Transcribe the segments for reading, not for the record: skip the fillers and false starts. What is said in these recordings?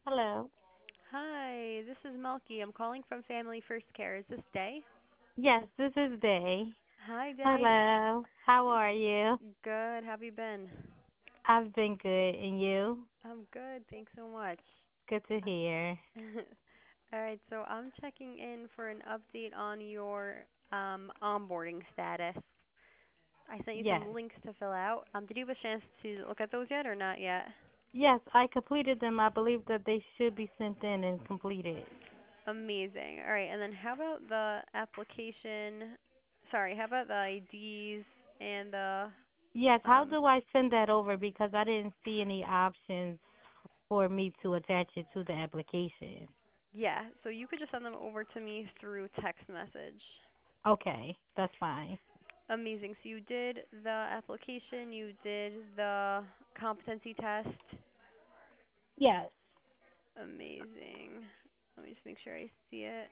Hello. Hi, this is Melky. I'm calling from Family First Care. Is this Day? Yes, this is Day. Hi, Day. Hello. How are you? Good. How have you been? I've been good, and you? I'm good. Thanks so much. Good to hear. All right, so I'm checking in for an update on your onboarding status. I sent you Yes. some links to fill out. Did you have a chance to look at those yet or not yet? Yes, I completed them. I believe that they should be sent in and completed. Amazing. All right, and then how about the application? Sorry, how about the IDs and the Yes, how um do I send that over? Because I didn't see any options for me to attach it to the application. Yeah, so you could just send them over to me through text message. Okay, that's fine. Amazing. So you did the application, you did the competency test. Yes. Amazing. Let me just make sure I see it.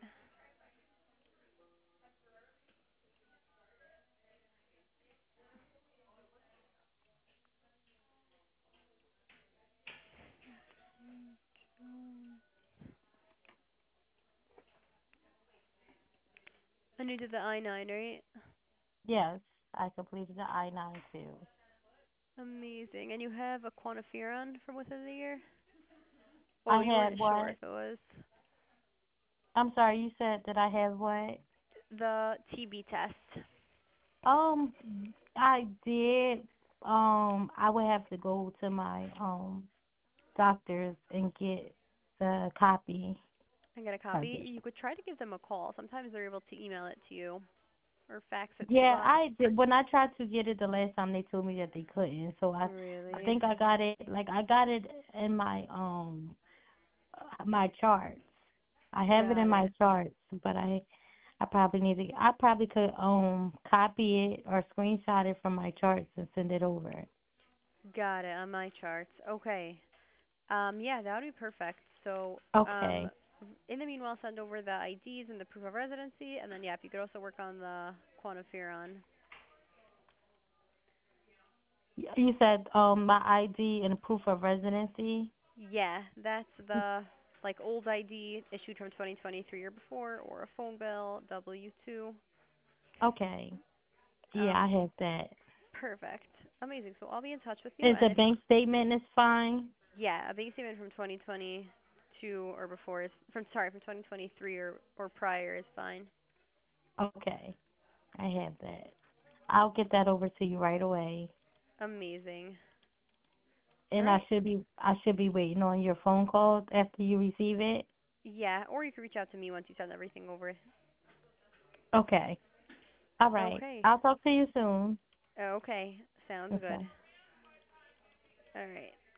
And you did the I-9, right? Yes, I completed the I-9 too. Amazing. And you have a quantiferon from within the year? Oh, I you had weren't sure what? if it was I'm sorry, you said that I have what? the TB test. Um, I did. I would have to go to my doctors and get the copy I got a of copy. it. You could try to give them a call. Sometimes they're able to email it to you or fax it to Yeah, us. I did. When I tried to get it the last time, they told me that they couldn't. So I Really? think I got it. Like I got it in my charts. I have it in Got my it. charts, but I probably need to. I probably could copy it or screenshot it from my charts and send it over. Got it on my charts. Okay. Yeah, that would be perfect. So, Okay. in the meanwhile, send over the IDs and the proof of residency, and then yeah, if you could also work on the quantiferon. You said my ID and proof of residency. Yeah, that's the like old ID issued from 2023 or before, or a phone bill, W-2. Okay. Yeah, I Um, have that. Perfect. Amazing. So I'll be in touch with you, Is and a if bank statement is fine? yeah, a bank statement from 2022 or before is from 2023 or prior is fine. Okay. I have that. I'll get that over to you right away. Amazing. All And right. I should be waiting on your phone call after you receive it. Yeah, or you can reach out to me once you send everything over. Okay. All right. Okay. I'll talk to you soon. Okay. Sounds good. Okay. All right.